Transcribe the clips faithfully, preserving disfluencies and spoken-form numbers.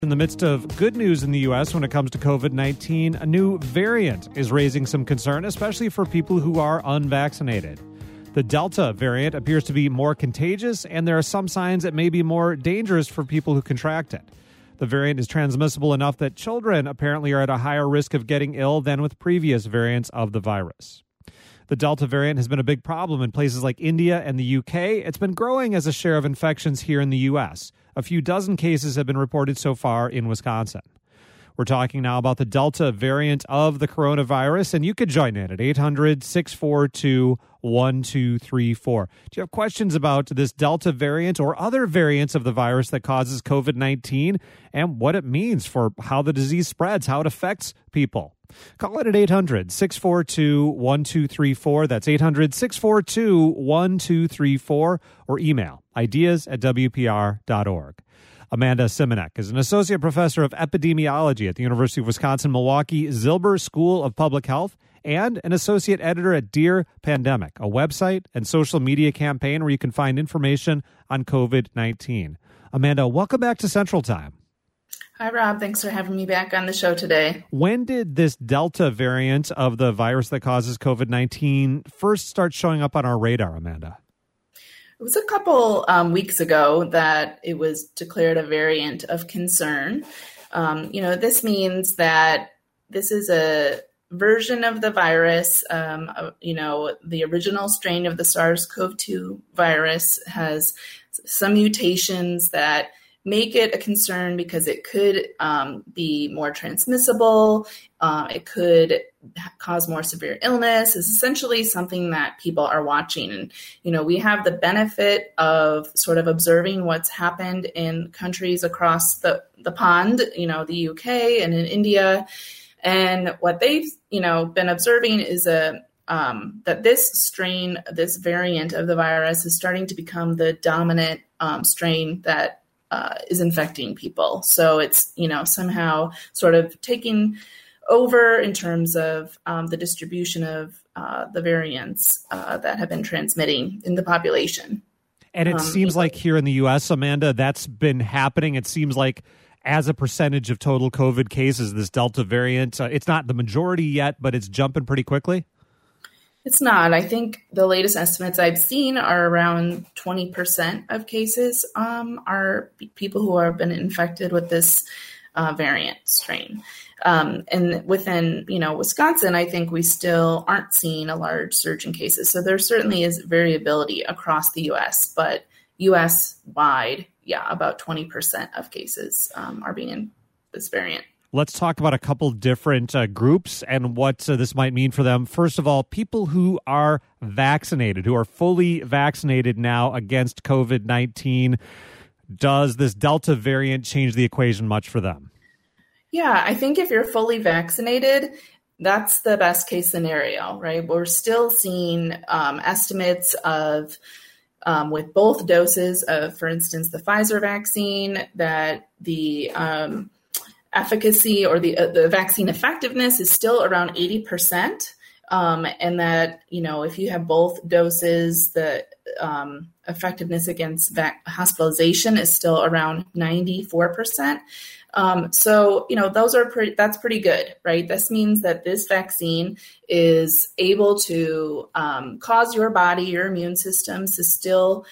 In the midst of good news in the U S when it comes to covid nineteen, a new variant is raising some concern, especially for people who are unvaccinated. The Delta variant appears to be more contagious, and there are some signs it may be more dangerous for people who contract it. The variant is transmissible enough that children apparently are at a higher risk of getting ill than with previous variants of the virus. The Delta variant has been a big problem in places like India and the U K. It's been growing as a share of infections here in the U S. A few dozen cases have been reported so far in Wisconsin. We're talking now about the Delta variant of the coronavirus, and you could join in at eight hundred, six four two, one two three four. Do you have questions about this Delta variant or other variants of the virus that causes covid nineteen and what it means for how the disease spreads, how it affects people? Call it at eight hundred, six four two, one two three four. That's eight hundred, six four two, one two three four, or email ideas at w p r dot org. Amanda Simonek is an associate professor of epidemiology at the University of Wisconsin-Milwaukee Zilber School of Public Health and an associate editor at Dear Pandemic, a website and social media campaign where you can find information on covid nineteen. Amanda, welcome back to Central Time. Hi, Rob. Thanks for having me back on the show today. When did this Delta variant of the virus that causes covid nineteen first start showing up on our radar, Amanda? It was a couple um, weeks ago that it was declared a variant of concern. Um, you know, this means that this is a version of the virus. Um, uh, you know, the original strain of the SARS-CoV two virus has some mutations that make it a concern because it could um, be more transmissible. Uh, it could cause more severe illness. It's essentially something that people are watching. And, you know, we have the benefit of sort of observing what's happened in countries across the, the pond, you know, the U K and in India. And what they've, you know, been observing is a um, that this strain, this variant of the virus is starting to become the dominant um, strain that Uh, is infecting people. So it's, you know, somehow sort of taking over in terms of um, the distribution of uh, the variants uh, that have been transmitting in the population. And it um, seems like here in the U S, Amanda, that's been happening. It seems like as a percentage of total COVID cases, this Delta variant, uh, it's not the majority yet, but it's jumping pretty quickly. It's not. I think the latest estimates I've seen are around twenty percent of cases um, are people who have been infected with this uh, variant strain. Um, and within, you know, Wisconsin, I think we still aren't seeing a large surge in cases. So there certainly is variability across the U S, but U S-wide, yeah, about twenty percent of cases um, are being in this variant. Let's talk about a couple different uh, groups and what uh, this might mean for them. First of all, people who are vaccinated, who are fully vaccinated now against covid nineteen. Does this Delta variant change the equation much for them? Yeah, I think if you're fully vaccinated, that's the best case scenario, right? We're still seeing um, estimates of um, with both doses of, for instance, the Pfizer vaccine, that the um, efficacy or the uh, the vaccine effectiveness is still around eighty percent. Um, and that, you know, if you have both doses, the um, effectiveness against vac- hospitalization is still around ninety-four percent. Um, so, you know, those are pretty, that's pretty good, right? This means that this vaccine is able to um, cause your body, your immune systems to still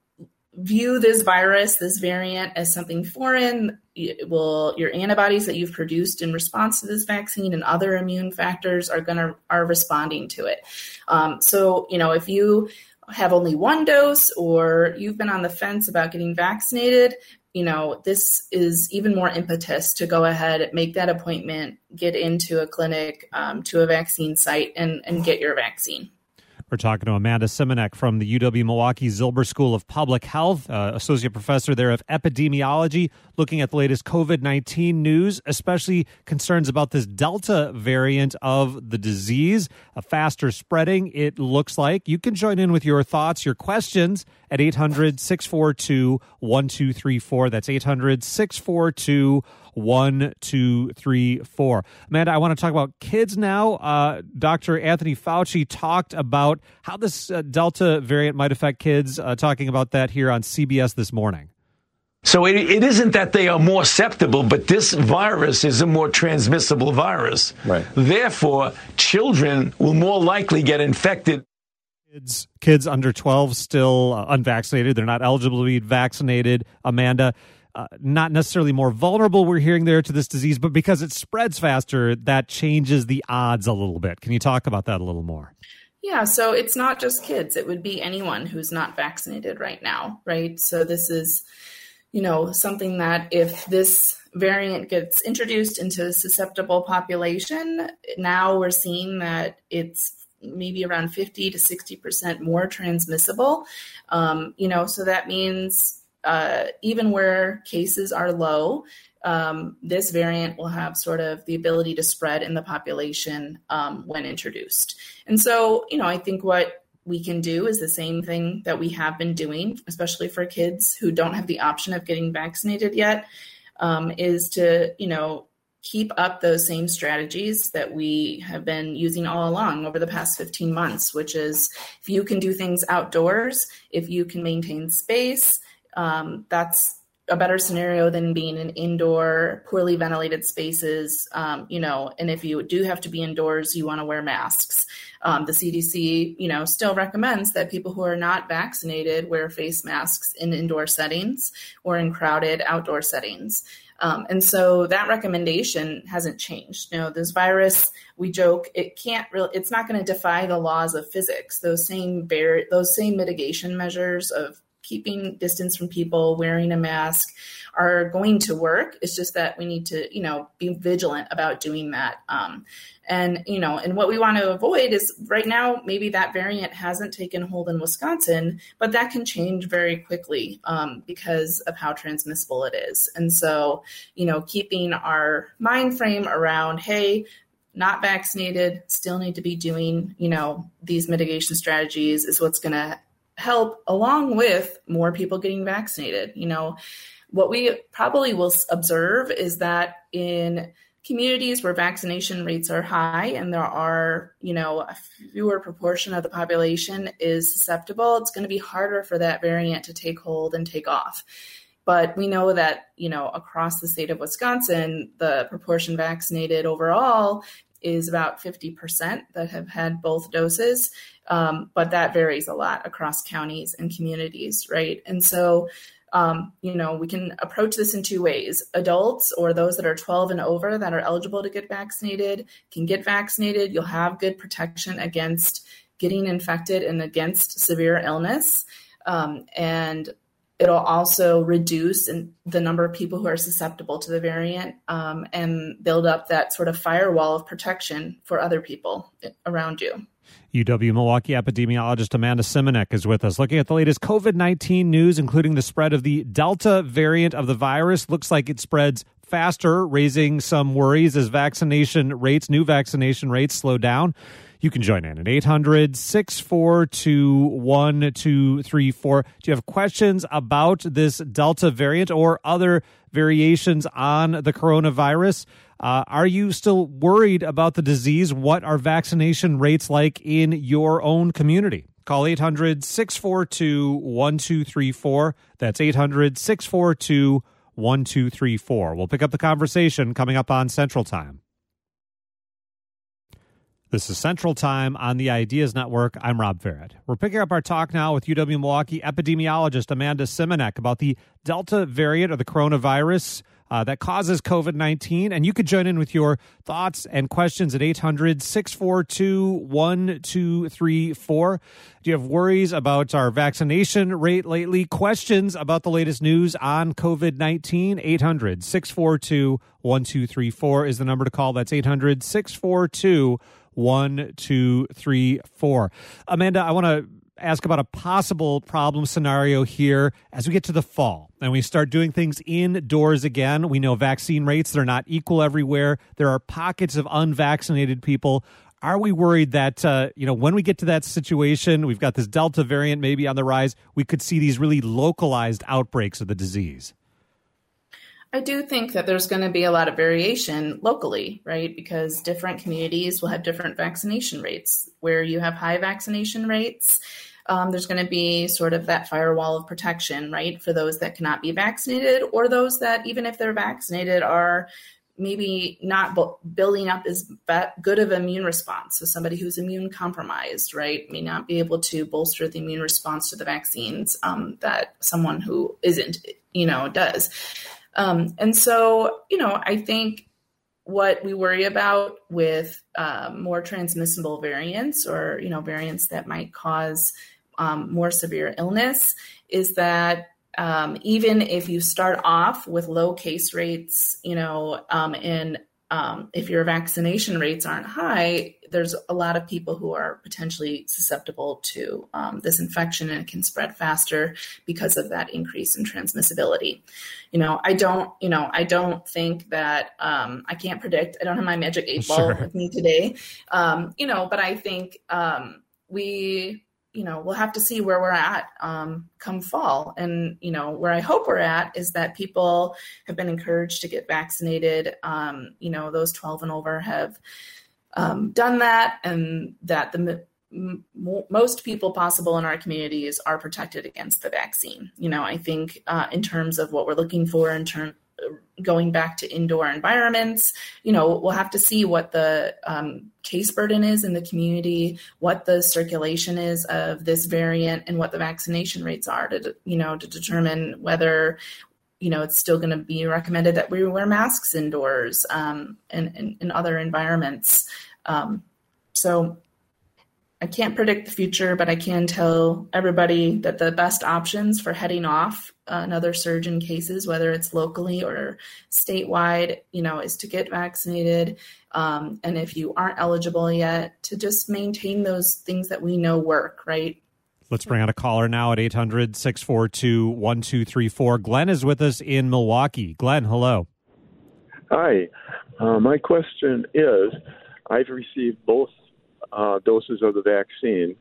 view this virus, this variant, as something foreign. It will, your antibodies that you've produced in response to this vaccine and other immune factors are going to, are responding to it. Um, so, you know, if you have only one dose or you've been on the fence about getting vaccinated, you know, this is even more impetus to go ahead, make that appointment, get into a clinic, um, to a vaccine site and, and get your vaccine. We're talking to Amanda Simonek from the U W-Milwaukee Zilber School of Public Health, uh, associate professor there of epidemiology, looking at the latest covid nineteen news, especially concerns about this Delta variant of the disease, a faster spreading, it looks like. You can join in with your thoughts, your questions at eight hundred, six four two, one two three four. That's eight hundred, six four two, one two three four. Amanda, I want to talk about kids now. Uh, Doctor Anthony Fauci talked about how this uh, Delta variant might affect kids, uh, talking about that here on C B S This Morning. So it, it isn't that they are more susceptible, but this virus is a more transmissible virus. Right. Therefore, children will more likely get infected. Kids, kids under twelve still uh, unvaccinated. They're not eligible to be vaccinated. Amanda, uh, not necessarily more vulnerable, we're hearing there, to this disease, but because it spreads faster, that changes the odds a little bit. Can you talk about that a little more? Yeah, so it's not just kids. It would be anyone who's not vaccinated right now, right? So this is, you know, something that if this variant gets introduced into a susceptible population, now we're seeing that it's maybe around fifty to sixty percent more transmissible. Um, you know, so that means uh, even where cases are low, um, this variant will have sort of the ability to spread in the population um, when introduced. And so, you know, I think what we can do is the same thing that we have been doing, especially for kids who don't have the option of getting vaccinated yet, um, is to, you know, keep up those same strategies that we have been using all along over the past fifteen months, which is if you can do things outdoors, if you can maintain space, um, that's a better scenario than being in indoor, poorly ventilated spaces, um, you know, and if you do have to be indoors, you want to wear masks. Um, the C D C, you know, still recommends that people who are not vaccinated wear face masks in indoor settings or in crowded outdoor settings. Um, and so that recommendation hasn't changed. You know, this virus, we joke, it can't really, it's not going to defy the laws of physics. Those same bar- those same mitigation measures of keeping distance from people, wearing a mask are going to work. It's just that we need to, you know, be vigilant about doing that. Um, and, you know, and what we want to avoid is right now, maybe that variant hasn't taken hold in Wisconsin, but that can change very quickly um, because of how transmissible it is. And so, you know, keeping our mind frame around, hey, not vaccinated, still need to be doing, you know, these mitigation strategies is what's going to help, along with more people getting vaccinated. You know, what we probably will observe is that in communities where vaccination rates are high and there are, you know, a fewer proportion of the population is susceptible, it's going to be harder for that variant to take hold and take off. But we know that, you know, across the state of Wisconsin, the proportion vaccinated overall is about fifty percent that have had both doses. Um, but that varies a lot across counties and communities, right? And so, um, you know, we can approach this in two ways. Adults or those that are twelve and over that are eligible to get vaccinated can get vaccinated. You'll have good protection against getting infected and against severe illness. Um, and it'll also reduce in the number of people who are susceptible to the variant um, and build up that sort of firewall of protection for other people around you. U W-Milwaukee epidemiologist Amanda Simonek is with us, looking at the latest COVID nineteen news, including the spread of the Delta variant of the virus. Looks like it spreads faster, raising some worries as vaccination rates, new vaccination rates slow down. You can join in at eight hundred, six four two, one two three four. Do you have questions about this Delta variant or other variations on the coronavirus? Uh, are you still worried about the disease? What are vaccination rates like in your own community? Call eight hundred, six four two, one two three four. That's eight hundred, six four two, one two three four. We'll pick up the conversation coming up on Central Time. This is Central Time on the Ideas Network. I'm Rob Farrett. We're picking up our talk now with U W-Milwaukee epidemiologist Amanda Simonek about the Delta variant of the coronavirus uh, that causes COVID nineteen. And you could join in with your thoughts and questions at eight hundred, six four two, one two three four. Do you have worries about our vaccination rate lately? Questions about the latest news on COVID nineteen? eight hundred, six four two, one two three four is the number to call. That's eight hundred, six four two, one two three four. Amanda, I want to ask about a possible problem scenario here as we get to the fall and we start doing things indoors again. We know vaccine rates, they're not equal everywhere. There are pockets of unvaccinated people. Are we worried that, uh, you know, when we get to that situation, we've got this Delta variant maybe on the rise, we could see these really localized outbreaks of the disease? I do think that there's going to be a lot of variation locally, right? Because different communities will have different vaccination rates. Where you have high vaccination rates, um, there's going to be sort of that firewall of protection, right, for those that cannot be vaccinated, or those that, even if they're vaccinated, are maybe not bu- building up as good of immune response. So somebody who's immune compromised, right, may not be able to bolster the immune response to the vaccines um, that someone who isn't, you know, does. Um, and so, you know, I think what we worry about with um, more transmissible variants, or, you know, variants that might cause um, more severe illness, is that Um, even if you start off with low case rates, you know, um, and um, if your vaccination rates aren't high, there's a lot of people who are potentially susceptible to um, this infection, and it can spread faster because of that increase in transmissibility. You know, I don't, you know, I don't think that um, I can't predict. I don't have my magic eight ball Sure. with me today, um, you know, but I think um, we. you know, we'll have to see where we're at um, come fall. And, you know, where I hope we're at is that people have been encouraged to get vaccinated. Um, you know, those twelve and over have um, done that, and that the m- most people possible in our communities are protected against the vaccine. You know, I think uh, in terms of what we're looking for in terms going back to indoor environments, you know, we'll have to see what the um, case burden is in the community, what the circulation is of this variant, and what the vaccination rates are to, you know, to determine whether, you know, it's still going to be recommended that we wear masks indoors um, and in other environments. Um, so I can't predict the future, but I can tell everybody that the best options for heading off another surge in cases, whether it's locally or statewide, you know, is to get vaccinated. Um, and if you aren't eligible yet, to just maintain those things that we know work, right? Let's bring on a caller now at eight hundred, six four two, one two three four. Glenn is with us in Milwaukee. Glenn, hello. Hi. Uh, my question is, I've received both Uh, doses of the vaccine,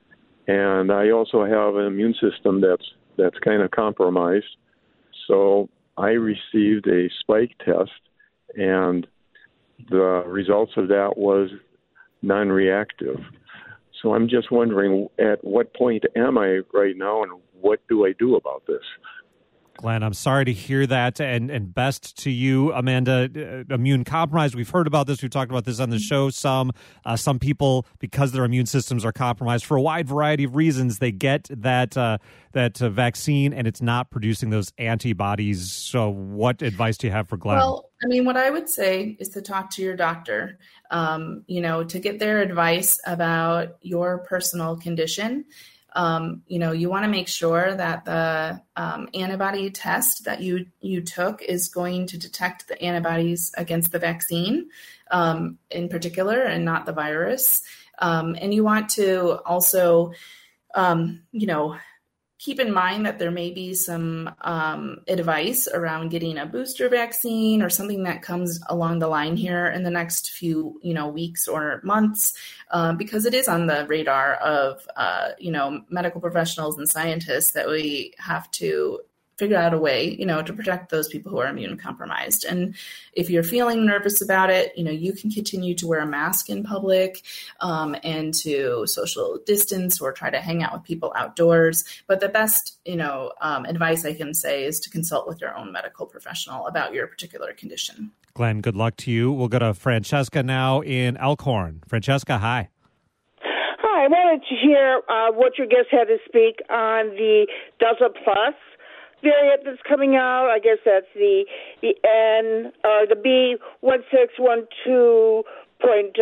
and I also have an immune system that's that's kind of compromised. So I received a spike test, and the results of that was non-reactive. So I'm just wondering, at what point am I right now, and what do I do about this? Glenn, I'm sorry to hear that, and, and best to you, Amanda. Uh, immune compromised, we've heard about this. We've talked about this on the show some. Uh, some people, because their immune systems are compromised for a wide variety of reasons, they get that uh, that uh, vaccine, and it's not producing those antibodies. So what advice do you have for Glenn? Well, I mean, what I would say is to talk to your doctor, um, you know, to get their advice about your personal condition. Um, you know, you want to make sure that the um, antibody test that you, you took is going to detect the antibodies against the vaccine um, in particular, and not the virus. Um, and you want to also, um, you know, keep in mind that there may be some um, advice around getting a booster vaccine or something that comes along the line here in the next few, you know, weeks or months, uh, because it is on the radar of, uh, you know, medical professionals and scientists that we have to figure out a way, you know, to protect those people who are immune compromised. And if you're feeling nervous about it, you know, you can continue to wear a mask in public um, and to social distance or try to hang out with people outdoors. But the best, you know, um, advice I can say is to consult with your own medical professional about your particular condition. Glenn, good luck to you. We'll go to Francesca now in Elkhorn. Francesca, hi. Hi, I wanted to hear uh, what your guest had to speak on the Delta Plus variant that's coming out. I guess that's the the N or the B one six one two point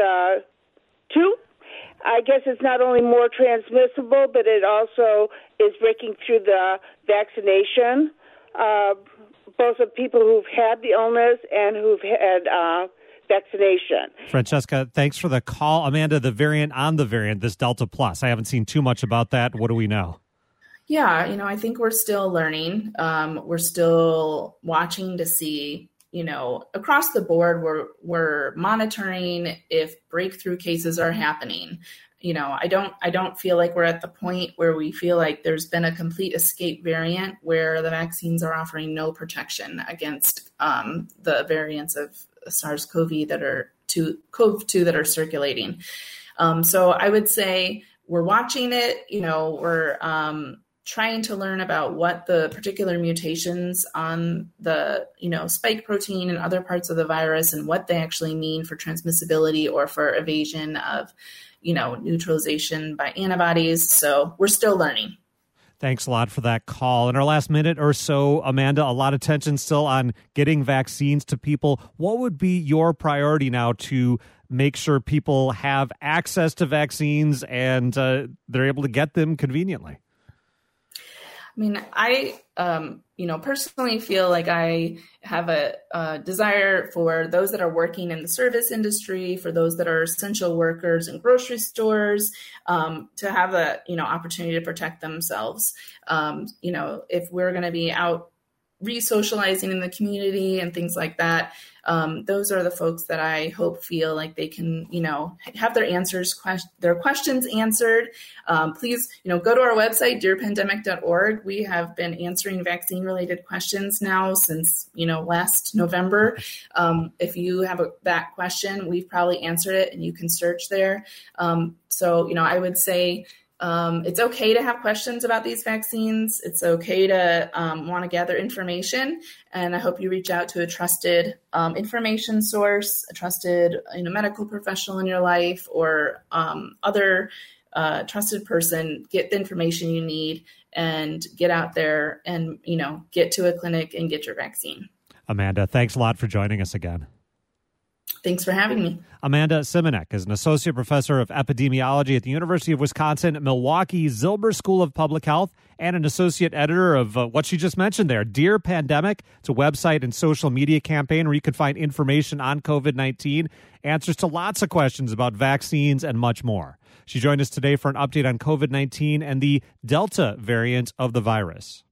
two. I guess it's not only more transmissible, but it also is breaking through the vaccination, uh, both of people who've had the illness and who've had uh, vaccination. Francesca, thanks for the call. Amanda, the variant on the variant, this Delta Plus, I haven't seen too much about that. What do we know? Yeah, you know, I think we're still learning. Um, we're still watching to see, you know, across the board, we're we're monitoring if breakthrough cases are happening. You know, I don't I don't feel like we're at the point where we feel like there's been a complete escape variant where the vaccines are offering no protection against um, the variants of SARS-C o V that are two, C o V two that are circulating. Um, so I would say we're watching it. You know, we're um, trying to learn about what the particular mutations on the, you know, spike protein and other parts of the virus and what they actually mean for transmissibility or for evasion of, you know, neutralization by antibodies. So we're still learning. Thanks a lot for that call. In our last minute or so, Amanda, a lot of tension still on getting vaccines to people. What would be your priority now to make sure people have access to vaccines and uh, they're able to get them conveniently? I mean, I, um, you know, personally feel like I have a, a desire for those that are working in the service industry, for those that are essential workers in grocery stores, um, to have a, you know, opportunity to protect themselves. Um, you know, if we're going to be out re-socializing in the community and things like that, um, those are the folks that I hope feel like they can, you know, have their answers, quest- their questions answered. Um, please, you know, go to our website, dear pandemic dot org. We have been answering vaccine-related questions now since, you know, last November. Um, if you have a, that question, we've probably answered it, and you can search there. Um, so, you know, I would say, Um, it's okay to have questions about these vaccines. It's okay to um, want to gather information, and I hope you reach out to a trusted um, information source, a trusted, you know, medical professional in your life, or um, other uh, trusted person. Get the information you need and get out there and, you know, get to a clinic and get your vaccine. Amanda, thanks a lot for joining us again. Thanks for having me. Amanda Simonek is an associate professor of epidemiology at the University of Wisconsin-Milwaukee Zilber School of Public Health and an associate editor of uh, what she just mentioned there, Dear Pandemic. It's a website and social media campaign where you can find information on COVID nineteen, answers to lots of questions about vaccines, and much more. She joined us today for an update on COVID nineteen and the Delta variant of the virus.